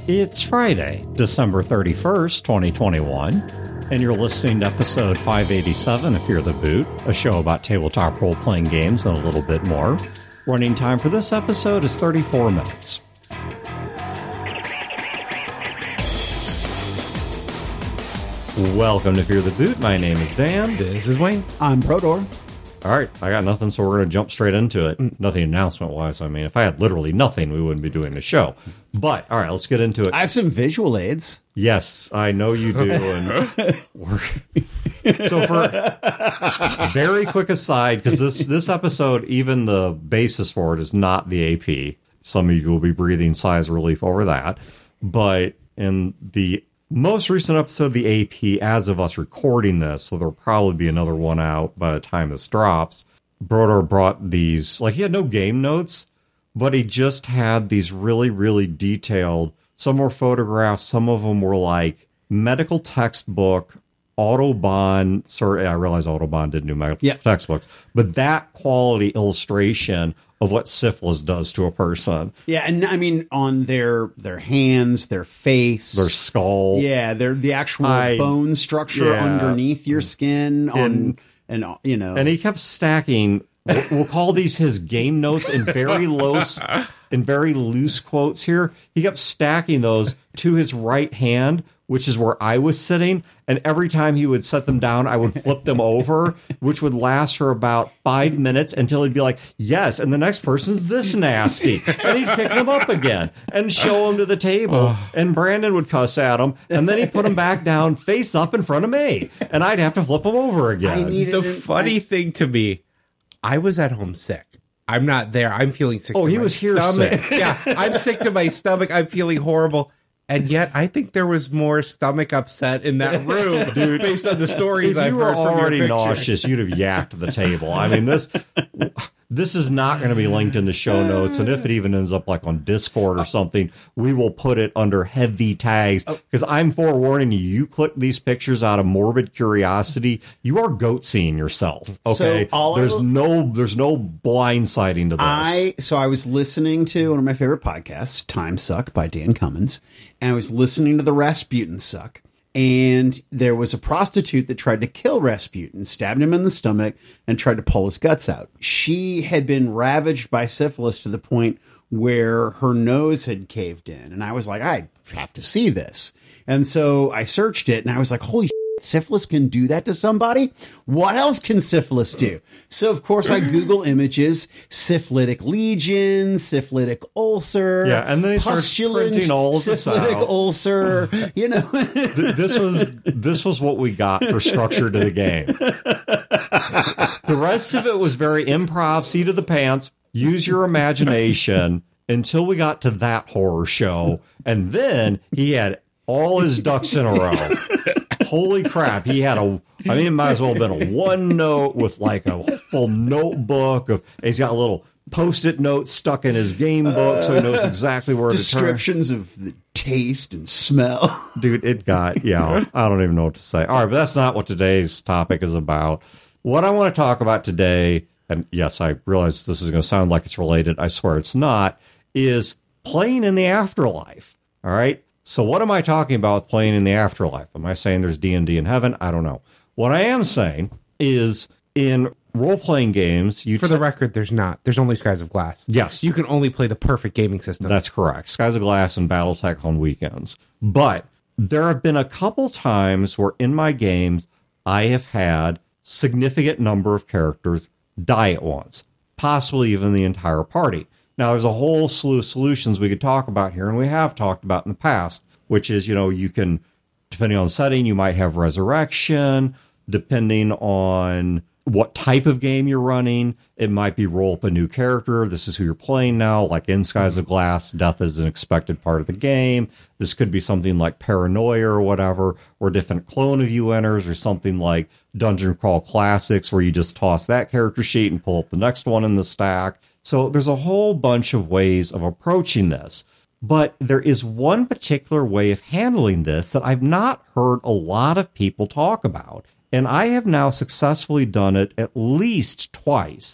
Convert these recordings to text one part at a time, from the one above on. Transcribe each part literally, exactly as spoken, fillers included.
It's Friday, December thirty-first, twenty twenty-one, and you're listening to episode five eighty-seven of Fear the Boot, a show about tabletop role-playing games and a little bit more. Running time for this episode is thirty-four minutes. Welcome to Fear the Boot. My name is Dan. This is Wayne. I'm Prodor. All right, I got nothing, so we're going to jump straight into it. Mm. Nothing announcement-wise. I mean, if I had literally nothing, we wouldn't be doing the show. But, all right, let's get into it. I have some visual aids. Yes, I know you do. And we're so for very quick aside, because this, this episode, even the basis for it is not the A P. Some of you will be breathing sighs of relief over that. But in the most recent episode of the A P, as of us recording this, so there'll probably be another one out by the time this drops, Broder brought these, like he had no game notes, but he just had these really, really detailed, some were photographs, some of them were like medical textbook, Autobahn, sorry, I realize Autobahn didn't do medical yeah. textbooks, but that quality illustration of what syphilis does to a person. Yeah, and I mean on their their hands, their face, their skull. Yeah, their the actual I, bone structure yeah. underneath your skin on and, and you know. And he kept stacking, we'll, we'll call these his game notes in very low in very loose quotes here. He kept stacking those to his right hand, which is where I was sitting, and every time he would set them down, I would flip them over, which would last for about five minutes until he'd be like, yes, and the next person's this nasty. And he'd pick them up again and show them to the table, and Brandon would cuss at him, and then he'd put them back down face up in front of me, and I'd have to flip them over again. The funny thing to me, I was at home sick. I'm not there. I'm feeling sick. Oh, to he my was here stomach. sick. Yeah, I'm sick to my stomach. I'm feeling horrible. And yet, I think there was more stomach upset in that room, dude. Based on the stories I've heard from your If you were already picture. nauseous, you'd have yacked the table. I mean, this this is not going to be linked in the show notes, and if it even ends up like on Discord or something, we will put it under heavy tags. Because I'm forewarning you, you click these pictures out of morbid curiosity, you are goat-seeing yourself. Okay, so there's will, no there's no blindsiding to this. I so I was listening to one of my favorite podcasts, Time Suck by Dan Cummins. And I was listening to the Rasputin Suck, and there was a prostitute that tried to kill Rasputin, stabbed him in the stomach, and tried to pull his guts out. She had been ravaged by syphilis to the point where her nose had caved in. And I was like, I have to see this. And so I searched it, and I was like, holy shit, syphilis can do that to somebody? What else can syphilis do? So, of course, I Google images, syphilitic lesion, syphilitic ulcer, yeah, and then he starts printing all of this out. Syphilitic ulcer, you know. This was this was what we got for structure to the game. The rest of it was very improv, seat of the pants, use your imagination until we got to that horror show, and then he had all his ducks in a row. Holy crap, he had a, I mean, it might as well have been a one note with like a full notebook. Of, he's got a little post-it note stuck in his game book so he knows exactly where to turn. Descriptions of the taste and smell. Dude, it got, yeah, I don't even know what to say. All right, but that's not what today's topic is about. What I want to talk about today, and yes, I realize this is going to sound like it's related, I swear it's not, is playing in the afterlife. All right? So what am I talking about with playing in the afterlife? Am I saying there's D and D in heaven? I don't know. What I am saying is in role-playing games... you For the record, there's not. There's only Skies of Glass. Yes. You can only play the perfect gaming system. That's correct. Skies of Glass and Battletech on weekends. But there have been a couple times where in my games I have had significant number of characters die at once. Possibly even the entire party. Now, there's a whole slew of solutions we could talk about here, and we have talked about in the past, which is, you know, you can, depending on the setting, you might have resurrection. Depending on what type of game you're running, it might be roll up a new character. This is who you're playing now. Like in Skies of Glass, death is an expected part of the game. This could be something like Paranoia or whatever, or a different clone of you enters, or something like Dungeon Crawl Classics, where you just toss that character sheet and pull up the next one in the stack. So there's a whole bunch of ways of approaching this. But there is one particular way of handling this that I've not heard a lot of people talk about. And I have now successfully done it at least twice.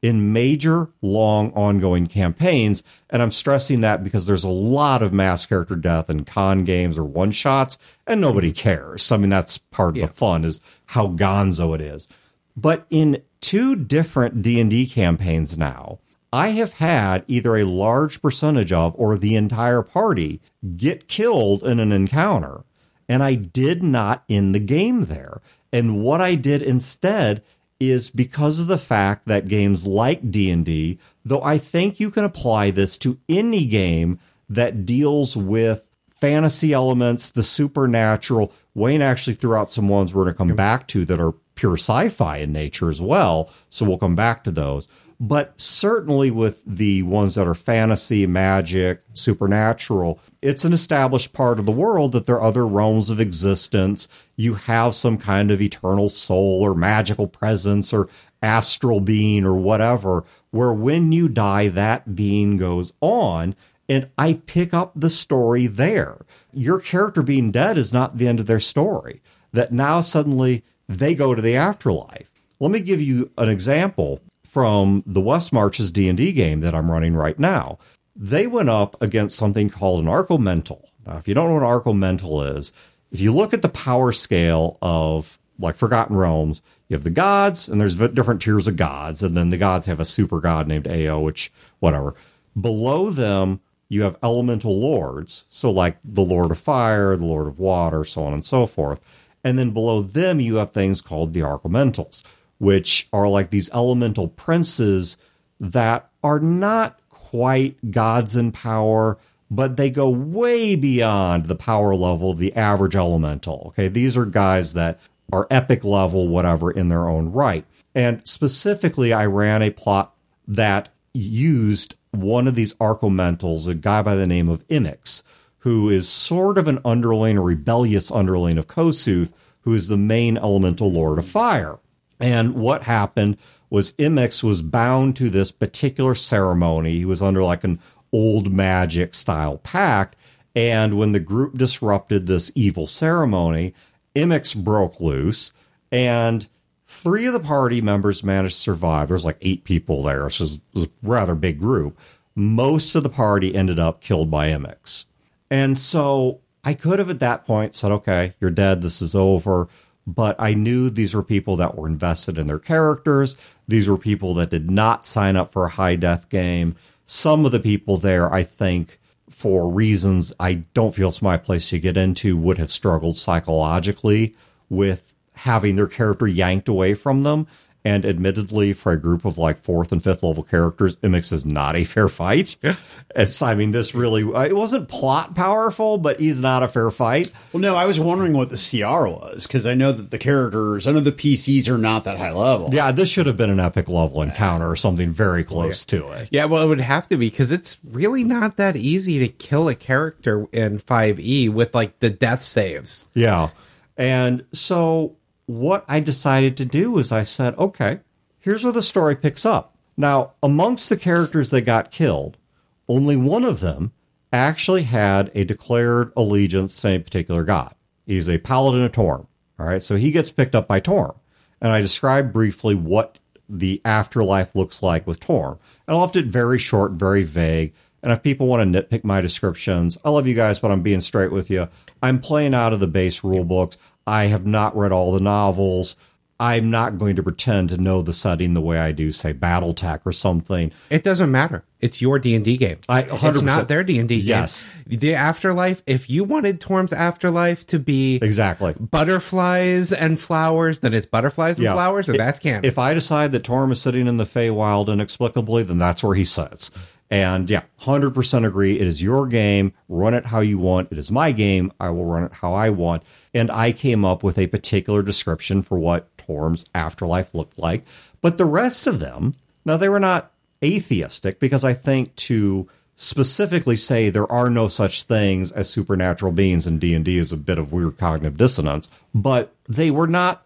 in major, long, ongoing campaigns. And I'm stressing that because there's a lot of mass character death in con games or one-shots, and nobody cares. I mean, that's part of yeah. the fun, is how gonzo it is. But in two different D and D campaigns now, I have had either a large percentage of or the entire party get killed in an encounter, and I did not end the game there. And what I did instead is, because of the fact that games like D and D, though I think you can apply this to any game that deals with fantasy elements, the supernatural. Wayne actually threw out some ones we're going to come back to that are pure sci-fi in nature as well, so we'll come back to those. But certainly with the ones that are fantasy, magic, supernatural, it's an established part of the world that there are other realms of existence. You have some kind of eternal soul or magical presence or astral being or whatever, where when you die, that being goes on. And I pick up the story there. Your character being dead is not the end of their story. That now suddenly they go to the afterlife. Let me give you an example from the West Marches D and D game that I'm running right now. They went up against something called an Archomental. Now, if you don't know what an Archomental is, if you look at the power scale of, like, Forgotten Realms, you have the gods, and there's different tiers of gods, and then the gods have a super god named Ao, which, whatever. Below them, you have elemental lords, so like the Lord of Fire, the Lord of Water, so on and so forth. And then below them, you have things called the Archomentals, which are like these elemental princes that are not quite gods in power, but they go way beyond the power level of the average elemental. Okay, these are guys that are epic level, whatever, in their own right. And specifically, I ran a plot that used one of these Archomentals, a guy by the name of Imix, who is sort of an underling, a rebellious underling of Kosuth, who is the main elemental lord of fire. And what happened was Imix was bound to this particular ceremony. He was under like an old magic style pact. And when the group disrupted this evil ceremony, Imix broke loose, and three of the party members managed to survive. There's like eight people there, so it was a rather big group. Most of the party ended up killed by Imix. And so I could have at that point said, okay, you're dead, this is over. But I knew these were people that were invested in their characters. These were people that did not sign up for a high death game. Some of the people there, I think, for reasons I don't feel it's my place to get into, would have struggled psychologically with having their character yanked away from them. And admittedly, for a group of like fourth and fifth level characters, Imix is not a fair fight. It's, I mean, this really, it wasn't plot powerful, but he's not a fair fight. Well, no, I was wondering what the C R was, because I know that the characters, I know the P Cs are not that high level. Yeah, this should have been an epic level encounter or something very close yeah. to it. Yeah, well, it would have to be, because it's really not that easy to kill a character in five E with like the death saves. Yeah. And so what I decided to do was I said, okay, here's where the story picks up. Now, amongst the characters that got killed, only one of them actually had a declared allegiance to a particular god. He's a paladin of Torm. All right, so he gets picked up by Torm. And I described briefly what the afterlife looks like with Torm. And I left it very short, very vague. And if people want to nitpick my descriptions, I love you guys, but I'm being straight with you. I'm playing out of the base rule books. I have not read all the novels. I'm not going to pretend to know the setting the way I do, say, BattleTech or something. It doesn't matter. It's your D and D game. I, one hundred percent. It's not their D and D yes. game. The afterlife, if you wanted Torm's afterlife to be exactly butterflies and flowers, then it's butterflies and yeah. flowers, and if, that's canon. If I decide that Torm is sitting in the Feywild inexplicably, then that's where he sits. And yeah, one hundred percent agree. It is your game. Run it how you want. It is my game. I will run it how I want. And I came up with a particular description for what Torm's afterlife looked like. But the rest of them, now they were not atheistic, because I think to specifically say there are no such things as supernatural beings in D and D is a bit of weird cognitive dissonance. But they were not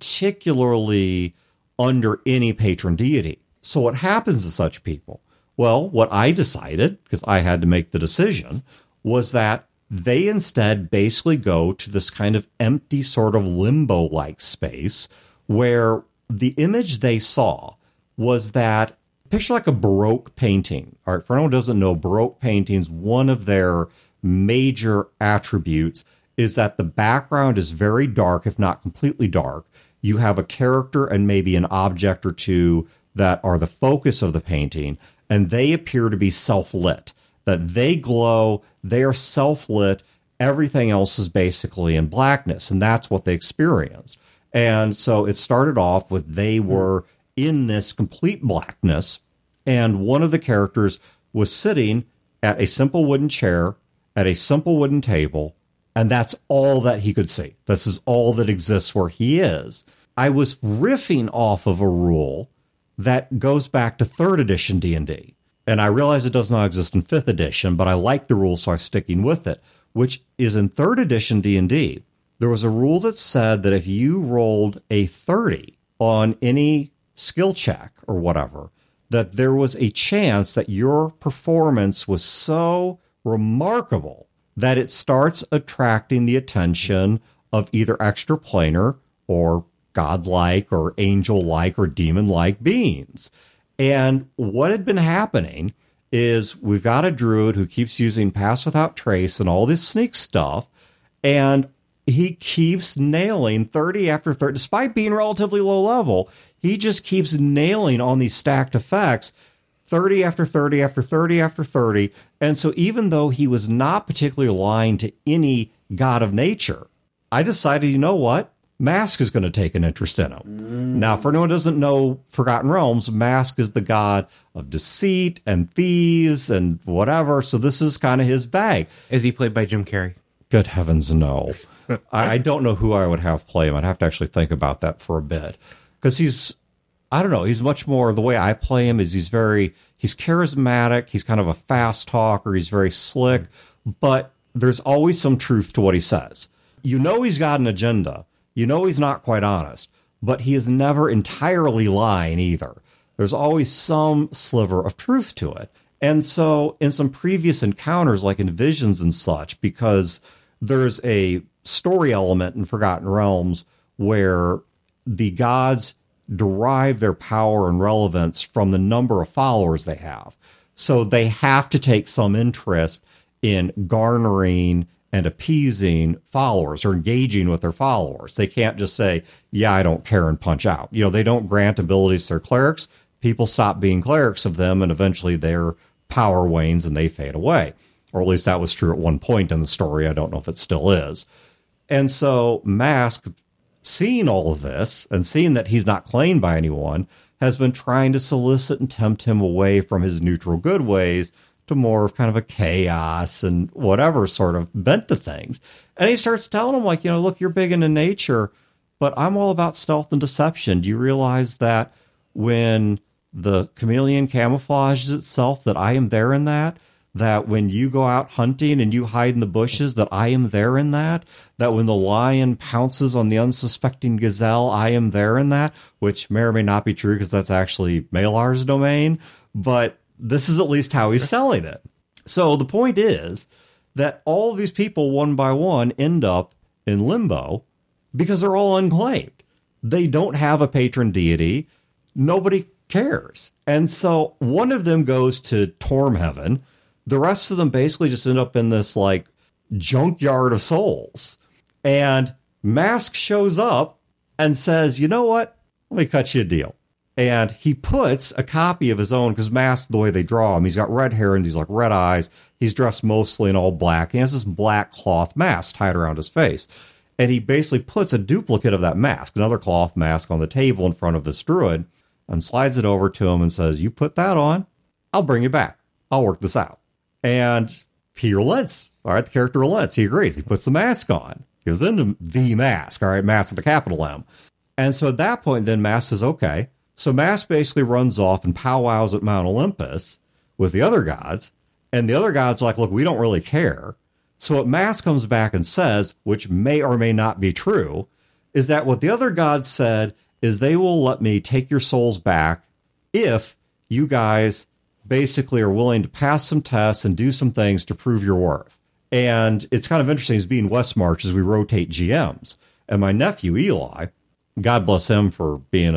particularly under any patron deity. So what happens to such people? Well, what I decided, because I had to make the decision, was that they instead basically go to this kind of empty sort of limbo-like space where the image they saw was that picture like a Baroque painting. All right, for anyone who doesn't know, Baroque paintings, one of their major attributes is that the background is very dark, if not completely dark. You have a character and maybe an object or two that are the focus of the painting, and they appear to be self-lit, that they glow, they are self-lit, everything else is basically in blackness, and that's what they experienced. And so it started off with they were in this complete blackness, and one of the characters was sitting at a simple wooden chair, at a simple wooden table, and that's all that he could see. This is all that exists where he is. I was riffing off of a rule that goes back to third edition D and D. And I realize it does not exist in fifth edition, but I like the rule, so I'm sticking with it, which is in third edition D and D. There was a rule that said that if you rolled a thirty on any skill check or whatever, that there was a chance that your performance was so remarkable that it starts attracting the attention of either extraplanar or godlike or angel-like or demon-like beings. And what had been happening is we've got a druid who keeps using Pass Without Trace and all this sneak stuff, and he keeps nailing thirty after thirty, despite being relatively low level, he just keeps nailing on these stacked effects, thirty after thirty after thirty after thirty. And so even though he was not particularly aligned to any god of nature, I decided, you know what? Mask is going to take an interest in him. Mm. Now, for anyone who doesn't know Forgotten Realms, Mask is the god of deceit and thieves and whatever. So this is kind of his bag. Is he played by Jim Carrey? Good heavens, no. I, I don't know who I would have play him. I'd have to actually think about that for a bit. Because he's, I don't know, he's much more, the way I play him is he's very, he's charismatic. He's kind of a fast talker. He's very slick. But there's always some truth to what he says. You know he's got an agenda. You know he's not quite honest, but he is never entirely lying either. There's always some sliver of truth to it. And so in some previous encounters, like in Visions and such, because there's a story element in Forgotten Realms where the gods derive their power and relevance from the number of followers they have. So they have to take some interest in garnering and appeasing followers or engaging with their followers. They can't just say, yeah, I don't care and punch out. You know, they don't grant abilities to their clerics. People stop being clerics of them, and eventually their power wanes and they fade away. Or at least that was true at one point in the story. I don't know if it still is. And so Mask, seeing all of this and seeing that he's not claimed by anyone, has been trying to solicit and tempt him away from his neutral good ways to more of kind of a chaos and whatever sort of bent to things. And he starts telling him, like, you know, look, you're big into nature, but I'm all about stealth and deception. Do you realize that when the chameleon camouflages itself, that I am there in that? That when you go out hunting and you hide in the bushes, that I am there in that? That when the lion pounces on the unsuspecting gazelle, I am there in that? Which may or may not be true because that's actually Malar's domain. But this is at least how he's selling it. So the point is that all of these people, one by one, end up in limbo because they're all unclaimed. They don't have a patron deity. Nobody cares. And so one of them goes to Torm Heaven. The rest of them basically just end up in this, like, junkyard of souls. And Mask shows up and says, you know what? Let me cut you a deal. And he puts a copy of his own, because Mask, the way they draw him, he's got red hair and these like red eyes. He's dressed mostly in all black. He has this black cloth mask tied around his face. And he basically puts a duplicate of that mask, another cloth mask, on the table in front of this druid and slides it over to him and says, you put that on, I'll bring you back. I'll work this out. And he relents. All right, the character relents. He agrees. He puts the mask on. He goes into the mask. All right, mask with a capital M. And so at that point, then Mask says, okay. So Mask basically runs off and powwows at Mount Olympus with the other gods. And the other gods are like, look, we don't really care. So what Mask comes back and says, which may or may not be true, is that what the other gods said is they will let me take your souls back if you guys basically are willing to pass some tests and do some things to prove your worth. And it's kind of interesting as being Westmarch as we rotate G Ms. And my nephew, Eli, God bless him for being a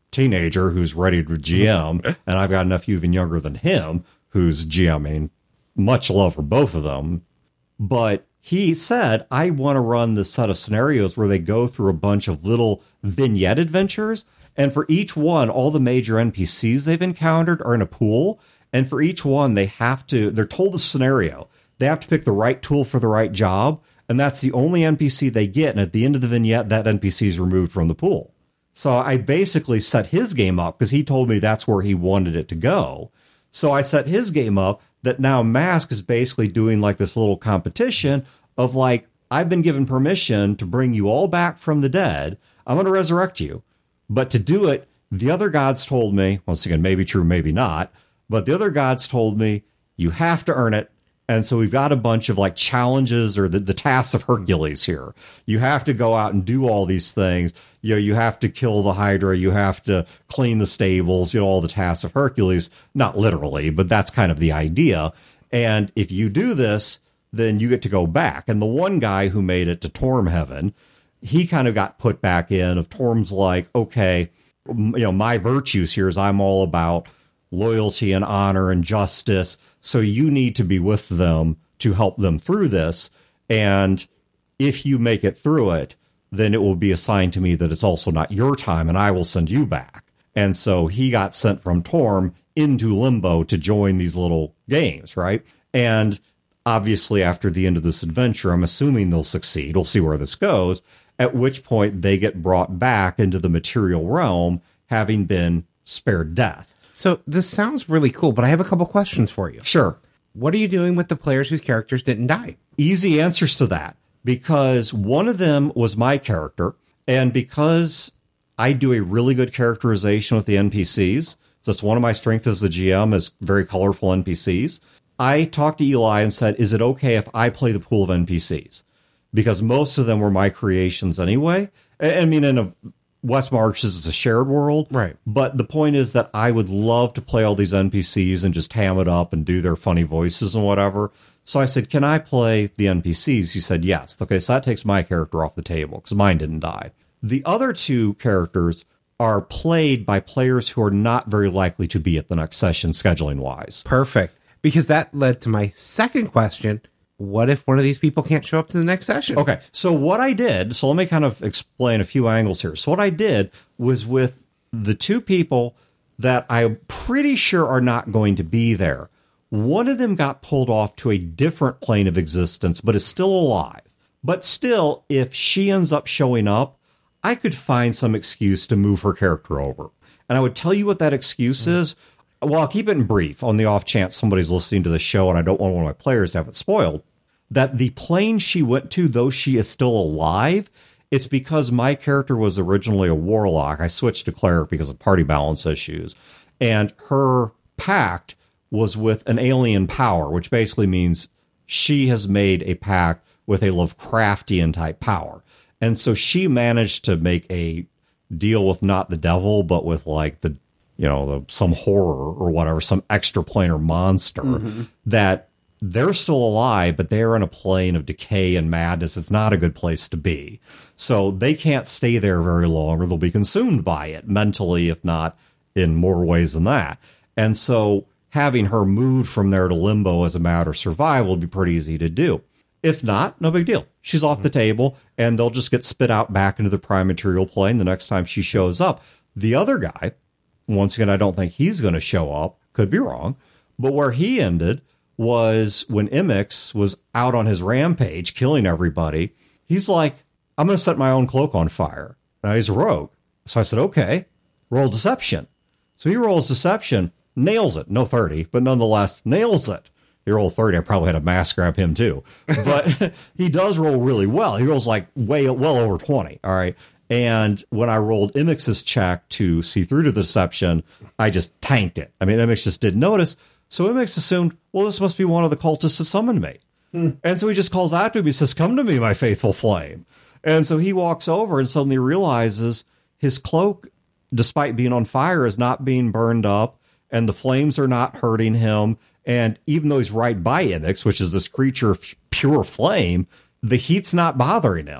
teenager who's ready to G M, and I've got a nephew even younger than him who's GMing. Much love for both of them. But he said, I want to run this set of scenarios where they go through a bunch of little vignette adventures. And for each one, all the major N P Cs they've encountered are in a pool. And for each one, they have to, they're told the scenario. They have to pick the right tool for the right job. And that's the only N P C they get. And at the end of the vignette, that N P C is removed from the pool. So I basically set his game up because he told me that's where he wanted it to go. So I set his game up that now Mask is basically doing like this little competition of like, I've been given permission to bring you all back from the dead. I'm going to resurrect you. But to do it, the other gods told me, once again, maybe true, maybe not, but the other gods told me you have to earn it. And so we've got a bunch of like challenges or the, the tasks of Hercules here. You have to go out and do all these things. You know, you have to kill the Hydra. You have to clean the stables, you know, all the tasks of Hercules, not literally, but that's kind of the idea. And if you do this, then you get to go back. And the one guy who made it to Torm Heaven, he kind of got put back in of Torm's like, okay, you know, my virtues here is I'm all about loyalty and honor and justice. So you need to be with them to help them through this. And if you make it through it, then it will be assigned to me that it's also not your time and I will send you back. And so he got sent from Torm into Limbo to join these little games, right? And obviously after the end of this adventure, I'm assuming they'll succeed. We'll see where this goes, at which point they get brought back into the material realm, having been spared death. So this sounds really cool, but I have a couple questions for you. Sure. What are you doing with the players whose characters didn't die? Easy answers to that, because one of them was my character, and because I do a really good characterization with the N P Cs, that's one of my strengths as the G M is very colorful N P Cs. I talked to Eli and said, is it okay if I play the pool of N P Cs? Because most of them were my creations anyway. I mean, in a West Marches is a shared world. Right. But the point is that I would love to play all these N P Cs and just ham it up and do their funny voices and whatever. So I said, can I play the N P Cs? He said, yes. Okay, so that takes my character off the table because mine didn't die. The other two characters are played by players who are not very likely to be at the next session scheduling wise. Perfect. Because that led to my second question. What if one of these people can't show up to the next session? Okay, so what I did, so let me kind of explain a few angles here. So what I did was with the two people that I'm pretty sure are not going to be there, one of them got pulled off to a different plane of existence, but is still alive. But still, if she ends up showing up, I could find some excuse to move her character over. And I would tell you what that excuse mm. is. Well, I'll keep it in brief on the off chance somebody's listening to the show and I don't want one of my players to have it spoiled. That the plane she went to, though she is still alive, it's because my character was originally a warlock. I switched to cleric because of party balance issues. And her pact was with an alien power, which basically means she has made a pact with a Lovecraftian type power. And so she managed to make a deal with not the devil, but with like the, you know, the, some horror or whatever, some extraplanar monster mm-hmm. that they're still alive, but they're in a plane of decay and madness. It's not a good place to be. So they can't stay there very long or they'll be consumed by it mentally, if not in more ways than that. And so having her moved from there to Limbo as a matter of survival would be pretty easy to do. If not, no big deal. She's off the table and they'll just get spit out back into the prime material plane the next time she shows up. The other guy, once again, I don't think he's going to show up. Could be wrong. But where he ended was when Imix was out on his rampage killing everybody. He's like, I'm going to set my own cloak on fire. Now he's a rogue. So I said, okay, roll deception. So he rolls deception, nails it. No thirty, but nonetheless nails it. He rolled thirty. I probably had a mask grab him too. But he does roll really well. He rolls like way well over twenty. All right. And when I rolled Imix's check to see through to the deception, I just tanked it. I mean, Imix just didn't notice. So Imix assumed, well, this must be one of the cultists that summoned me. Hmm. And so he just calls out to me, he says, come to me, my faithful flame. And so he walks over and suddenly realizes his cloak, despite being on fire, is not being burned up, and the flames are not hurting him. And even though he's right by Imix, which is this creature of pure flame, the heat's not bothering him.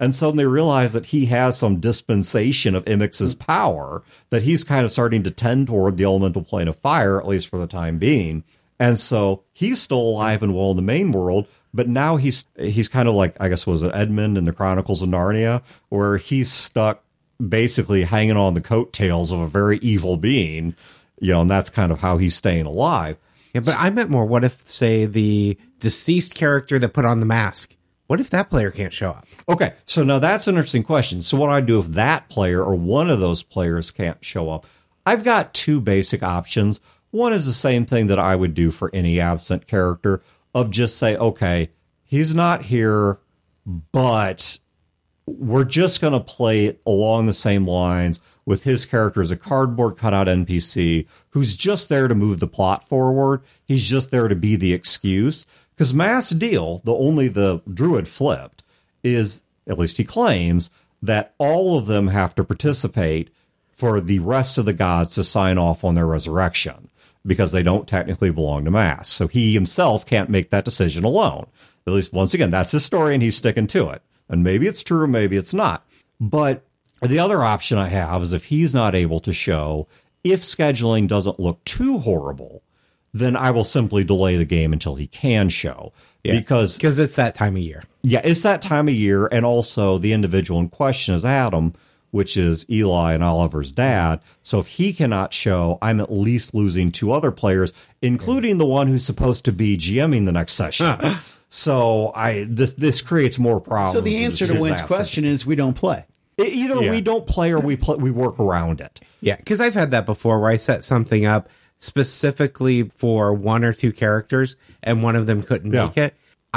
and suddenly realize that he has some dispensation of Imix's power, that he's kind of starting to tend toward the elemental plane of fire, at least for the time being. And so he's still alive and well in the main world, but now he's he's kind of like, I guess, was it Edmund in the Chronicles of Narnia, where he's stuck basically hanging on the coattails of a very evil being, you know, and that's kind of how he's staying alive. Yeah, but I meant more, what if, say, the deceased character that put on the mask, what if that player can't show up? Okay, so now that's an interesting question. So what do I do if that player or one of those players can't show up? I've got two basic options. One is the same thing that I would do for any absent character, of just say, okay, he's not here, but we're just going to play it along the same lines with his character as a cardboard cutout N P C who's just there to move the plot forward. He's just there to be the excuse. Because Mass Deal, the only the druid flipped, is, at least he claims, that all of them have to participate for the rest of the gods to sign off on their resurrection, because they don't technically belong to Mass. So he himself can't make that decision alone. At least, once again, that's his story, and he's sticking to it. And maybe it's true, maybe it's not. But the other option I have is if he's not able to show, if scheduling doesn't look too horrible, then I will simply delay the game until he can show. Yeah, because because it's that time of year. Yeah, it's that time of year. And also the individual in question is Adam, which is Eli and Oliver's dad. So if he cannot show, I'm at least losing two other players, including the one who's supposed to be GMing the next session. So I this this creates more problems. So the answer to Wynn's question is we don't play. Either yeah. we don't play or we play, we work around it. Yeah, because I've had that before where I set something up specifically for one or two characters and one of them couldn't Yeah. make it.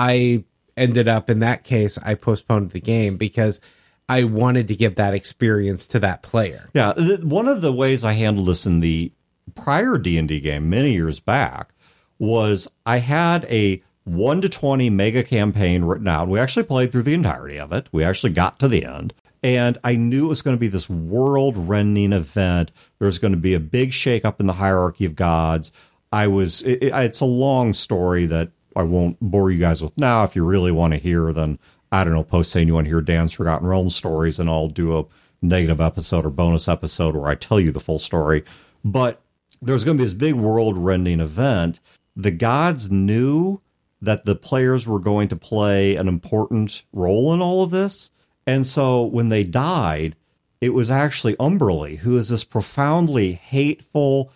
I ended up, in that case, I postponed the game because I wanted to give that experience to that player. Yeah, th- one of the ways I handled this in the prior D and D game many years back was I had a one to twenty mega campaign written out. We actually played through the entirety of it. We actually got to the end. And I knew it was going to be this world-rending event. There was going to be a big shakeup in the hierarchy of gods. I was, it, it, it's a long story that I won't bore you guys with now. If you really want to hear, then, I don't know, post saying you want to hear Dan's Forgotten Realms stories, and I'll do a negative episode or bonus episode where I tell you the full story. But there was going to be this big world-rending event. The gods knew that the players were going to play an important role in all of this. And so when they died, it was actually Umberly, who is this profoundly hateful,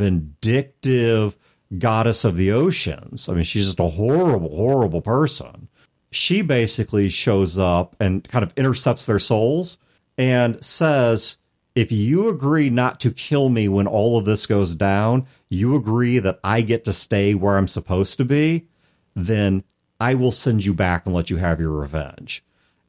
vindictive goddess of the oceans. I mean, she's just a horrible, horrible person. She basically shows up and kind of intercepts their souls and says, if you agree not to kill me when all of this goes down, you agree that I get to stay where I'm supposed to be, then I will send you back and let you have your revenge.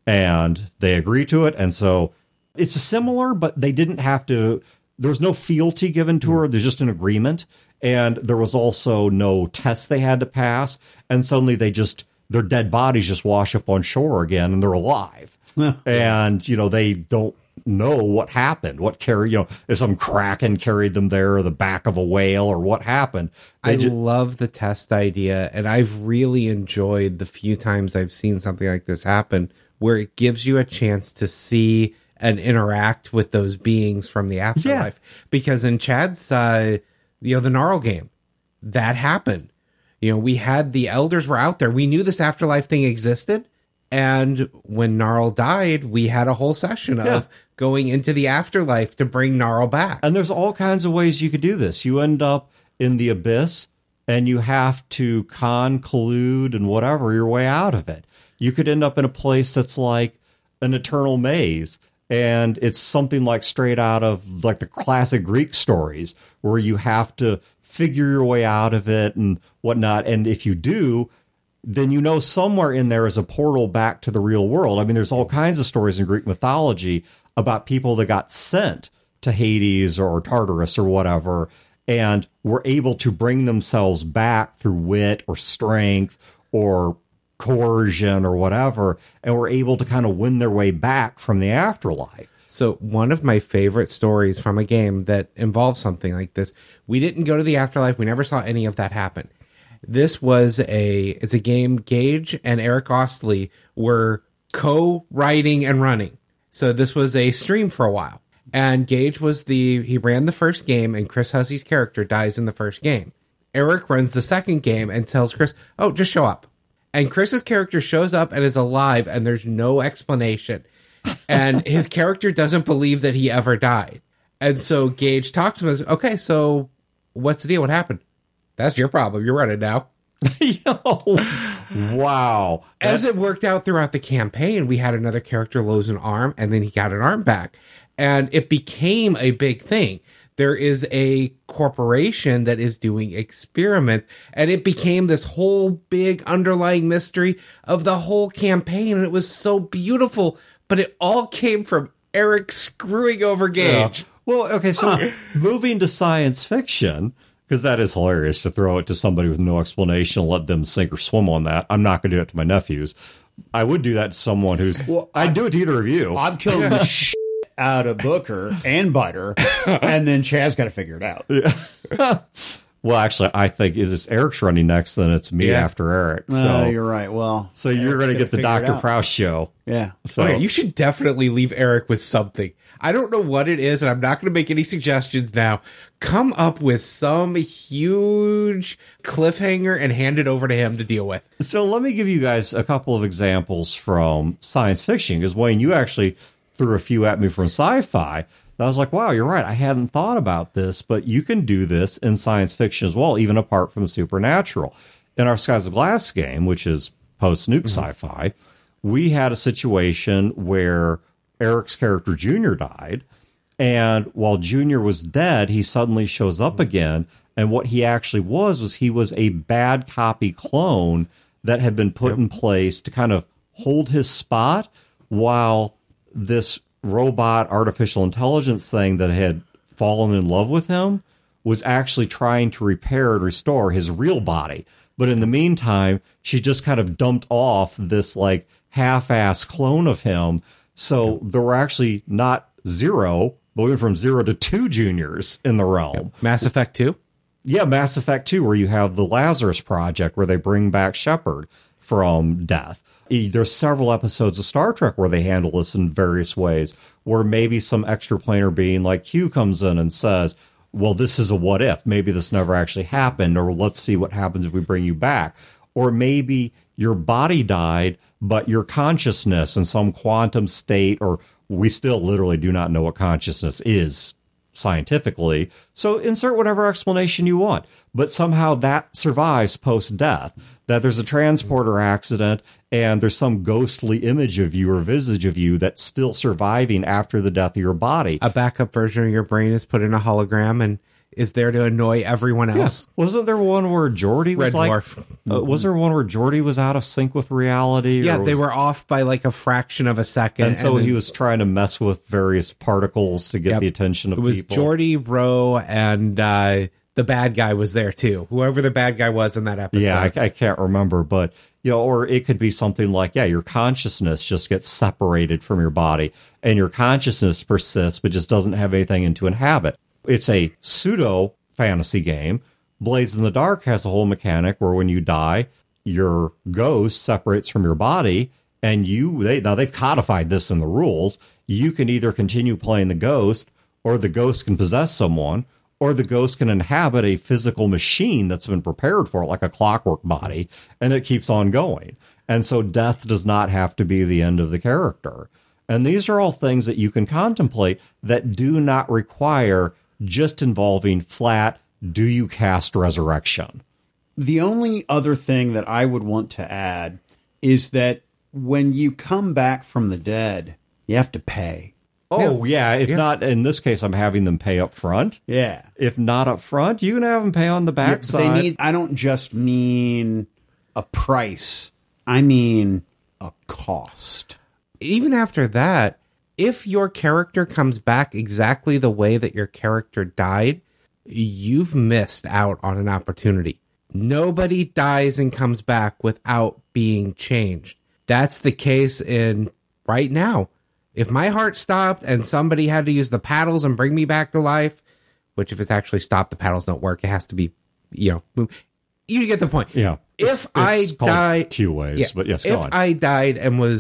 And they agree to it. And so it's similar, but they didn't have to, there was no fealty given to her. There's just an agreement. And there was also no test they had to pass. And suddenly they just, their dead bodies just wash up on shore again and they're alive. And, you know, they don't know what happened, what carry, you know, if some kraken carried them there or the back of a whale or what happened. They I just, love the test idea. And I've really enjoyed the few times I've seen something like this happen, where it gives you a chance to see and interact with those beings from the afterlife. Yeah. Because in Chad's, uh, you know, the Gnarl game, that happened. You know, we had the elders were out there. We knew this afterlife thing existed. And when Gnarl died, we had a whole session of yeah. going into the afterlife to bring Gnarl back. And there's all kinds of ways you could do this. You end up in the abyss and you have to con, collude, and whatever your way out of it. You could end up in a place that's like an eternal maze. And it's something like straight out of like the classic Greek stories where you have to figure your way out of it and whatnot. And if you do, then you know somewhere in there is a portal back to the real world. I mean, there's all kinds of stories in Greek mythology about people that got sent to Hades or Tartarus or whatever and were able to bring themselves back through wit or strength or coercion or whatever, and were able to kind of win their way back from the afterlife. So one of my favorite stories from a game that involves something like this, we didn't go to the afterlife. We never saw any of that happen. This was a, it's a game Gage and Eric Ostley were co-writing and running. So this was a stream for a while. And Gage was the, he ran the first game, and Chris Hussey's character dies in the first game. Eric runs the second game and tells Chris, oh, just show up. And Chris's character shows up and is alive, and there's no explanation. And his character doesn't believe that he ever died. And so Gage talks to him and says, okay, so what's the deal? What happened? That's your problem. You're running now. Yo, wow. As it worked out throughout the campaign, we had another character lose an arm, and then he got an arm back. And it became a big thing. There is a corporation that is doing experiments, and it became this whole big underlying mystery of the whole campaign. And it was so beautiful, but it all came from Eric screwing over Gage. Yeah. Well, okay, so moving to science fiction, because that is hilarious to throw it to somebody with no explanation and let them sink or swim on that. I'm not going to do it to my nephews. I would do that to someone who's... Well, I'd do it to either of you. I'm killing the shit out of Booker and Butter, and then Chad's got to figure it out. Yeah. Well, actually, I think it's Eric's running next, then it's me Yeah. after Eric. So uh, you're right. Well, so you're going to get the Doctor Proust show. Yeah. So Okay, you should definitely leave Eric with something. I don't know what it is, and I'm not going to make any suggestions now. Come up with some huge cliffhanger and hand it over to him to deal with. So let me give you guys a couple of examples from science fiction, because Wayne, you actually threw a few at me from sci-fi. I was like, wow, you're right. I hadn't thought about this, but you can do this in science fiction as well, even apart from the supernatural. In our Skies of Glass game, which is post-nuke mm-hmm. sci-fi, we had a situation where Eric's character Junior died, and while Junior was dead, he suddenly shows up again, and what he actually was was he was a bad copy clone that had been put yep. in place to kind of hold his spot while this robot artificial intelligence thing that had fallen in love with him was actually trying to repair and restore his real body. But in the meantime, she just kind of dumped off this like half-ass clone of him. So there were actually not zero, but we went from zero to two Juniors in the realm. Mass Effect two? Yeah, Mass Effect two, where you have the Lazarus Project, where they bring back Shepard from death. There's several episodes of Star Trek where they handle this in various ways, where maybe some extraplanar being like Q comes in and says, well, this is a what if. Maybe this never actually happened, or let's see what happens if we bring you back. Or maybe your body died, but your consciousness in some quantum state, or we still literally do not know what consciousness is scientifically. So insert whatever explanation you want. But somehow that survives post-death, that there's a transporter accident and there's some ghostly image of you or visage of you that's still surviving after the death of your body. A backup version of your brain is put in a hologram and is there to annoy everyone else. Yeah. Wasn't there one where Geordi was Red like... Dwarf. Uh, was there one where Geordi was out of sync with reality? Yeah, or they was, were off by like a fraction of a second. And so and then, he was trying to mess with various particles to get Yep. the attention of it was people. Geordi, Roe, and uh, the bad guy was there too. Whoever the bad guy was in that episode. Yeah, I, I can't remember, but you know, or it could be something like, yeah, your consciousness just gets separated from your body, and your consciousness persists, but just doesn't have anything to inhabit. It's a pseudo fantasy game. Blades in the Dark has a whole mechanic where when you die, your ghost separates from your body, and you they now they've codified this in the rules. You can either continue playing the ghost, or the ghost can possess someone, or the ghost can inhabit a physical machine that's been prepared for it, like a clockwork body, and it keeps on going. And so death does not have to be the end of the character. And these are all things that you can contemplate that do not require just involving flat, do you cast resurrection? The only other thing that I would want to add is that when you come back from the dead, you have to pay. Oh, yeah. If Yeah. not, in this case, I'm having them pay up front. Yeah. If not up front, you can have them pay on the Yeah, but backside. they need, I don't just mean a price. I mean a cost. Even after that, if your character comes back exactly the way that your character died, you've missed out on an opportunity. Nobody dies and comes back without being changed. That's the case in right now. If my heart stopped and somebody had to use the paddles and bring me back to life, which if it's actually stopped, the paddles don't work. It has to be, you know, move. You get the point. Yeah. If It's I called die, Q waves, yeah, but yes, if go on. I died and was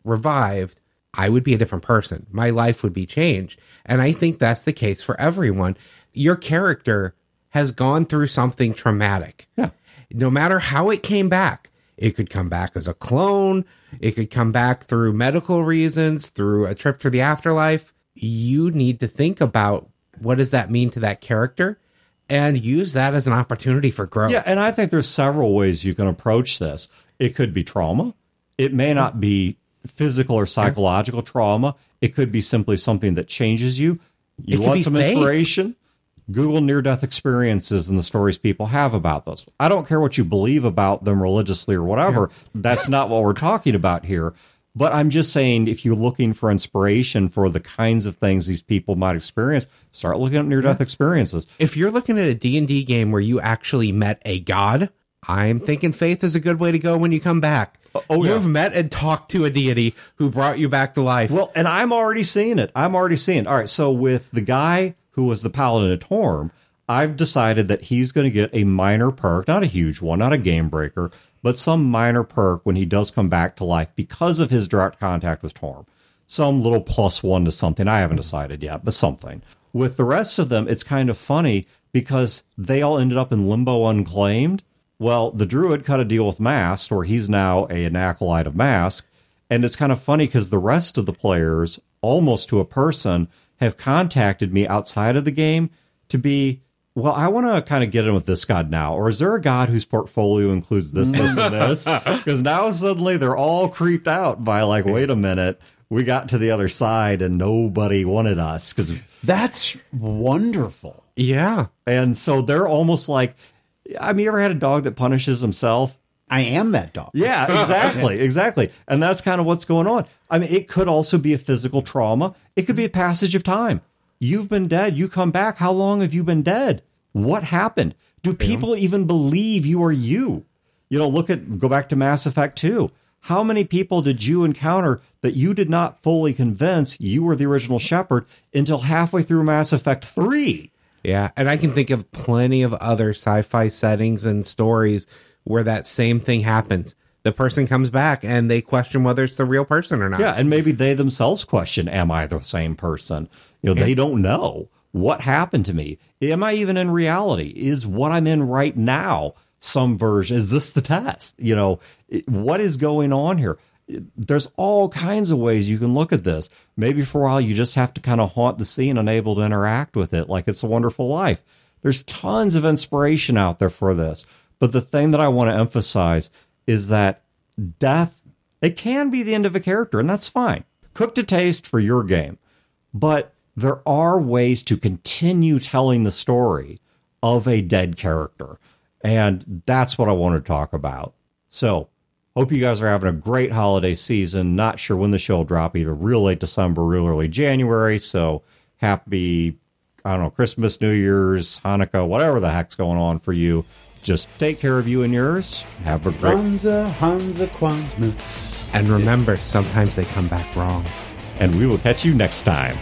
revived, I would be a different person. My life would be changed. And I think that's the case for everyone. Your character has gone through something traumatic. Yeah. No matter how it came back, it could come back as a clone. It could come back through medical reasons, through a trip to the afterlife. You need to think about what does that mean to that character and use that as an opportunity for growth. Yeah, and I think there's several ways you can approach this. It could be trauma. It may not be physical or psychological trauma. It could be simply something that changes you. You want some faith. inspiration? Google near-death experiences and the stories people have about those. I don't care what you believe about them religiously or whatever. Yeah. That's not what we're talking about here. But I'm just saying, if you're looking for inspiration for the kinds of things these people might experience, start looking at near-death yeah. experiences. If you're looking at a D and D game where you actually met a god, I'm thinking faith is a good way to go when you come back. Oh, yeah. You've met and talked to a deity who brought you back to life. Well, and I'm already seeing it. I'm already seeing it. All right, so with the guy who was the Paladin of Torm, I've decided that he's going to get a minor perk, not a huge one, not a game breaker, but some minor perk when he does come back to life because of his direct contact with Torm. Some little plus one to something. I haven't decided yet, but something. With the rest of them, it's kind of funny because they all ended up in Limbo Unclaimed. Well, the Druid cut a deal with Mask, where he's now a, an acolyte of Mask. And it's kind of funny because the rest of the players, almost to a person, have contacted me outside of the game to be, well, I want to kind of get in with this god now. Or is there a god whose portfolio includes this, this, and this? Because now suddenly they're all creeped out by like, wait a minute, we got to the other side and nobody wanted us. Because that's wonderful. Yeah. And so they're almost like, I mean, you ever had a dog that punishes himself? I am that dog. Yeah, exactly, exactly. And that's kind of what's going on. I mean, it could also be a physical trauma. It could be a passage of time. You've been dead. You come back. How long have you been dead? What happened? Do people even believe you are you? You know, look at, go back to Mass Effect two. How many people did you encounter that you did not fully convince you were the original Shepard until halfway through Mass Effect three? Yeah, and I can think of plenty of other sci-fi settings and stories where that same thing happens. The person comes back and they question whether it's the real person or not. Yeah, and maybe they themselves question, am I the same person? You know, yeah. They don't know what happened to me. Am I even in reality? Is what I'm in right now some version? Is this the test? You know, what is going on here? There's all kinds of ways you can look at this. Maybe for a while you just have to kind of haunt the scene, unable to interact with it like It's a Wonderful Life. There's tons of inspiration out there for this. But the thing that I want to emphasize is that death, it can be the end of a character, and that's fine. Cooked to taste for your game. But there are ways to continue telling the story of a dead character. And that's what I want to talk about. So, hope you guys are having a great holiday season. Not sure when the show will drop, either real late December, real early January. So, happy, I don't know, Christmas, New Year's, Hanukkah, whatever the heck's going on for you. Just take care of you and yours. Have a great... Kwanzaa, Hansa, Kwanzaa. And remember, sometimes they come back wrong. And we will catch you next time.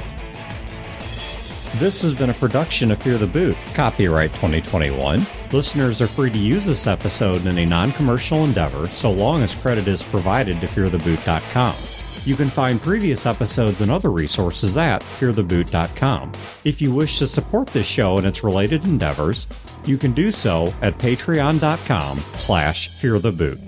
This has been a production of Fear the Boot. Copyright twenty twenty-one. Listeners are free to use this episode in a non-commercial endeavor, so long as credit is provided to fear the boot dot com. You can find previous episodes and other resources at fear the boot dot com. If you wish to support this show and its related endeavors, you can do so at patreon dot com slash fear the boot.